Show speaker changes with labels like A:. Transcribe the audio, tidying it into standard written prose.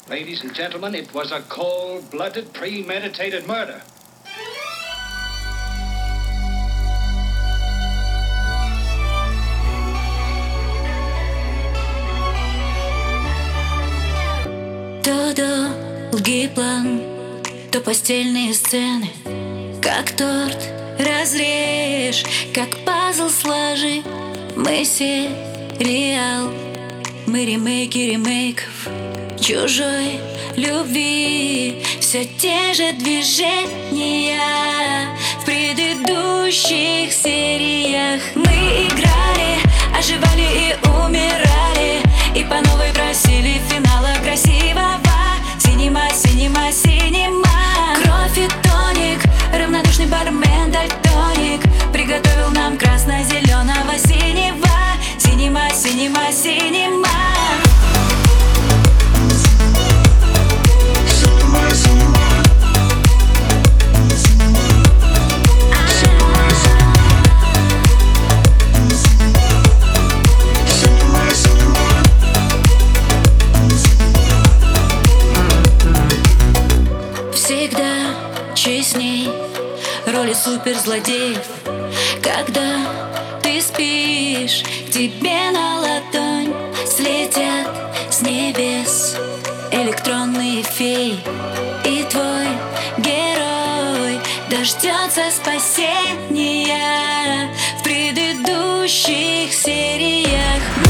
A: Ladies and gentlemen, it was a cold-blooded, premeditated murder.
B: То долгий план, то постельные сцены. Как торт разрежь, как пазл сложи. Мы сериал, мы ремейки ремейков чужой любви. Все те же движения в предыдущих сериях. Мы играли, оживали и умирали, и по новой просили финала красивого. Синема, синема, синема. Кровь и тоник, равнодушный бармен дальтоник приготовил нам красно-зеленого синего. Синема, синема, синема. Всегда честней роли суперзлодеев, когда ты спишь, тебе на ладонь слетят с небес электронные феи, и твой герой дождется спасения в предыдущих сериях.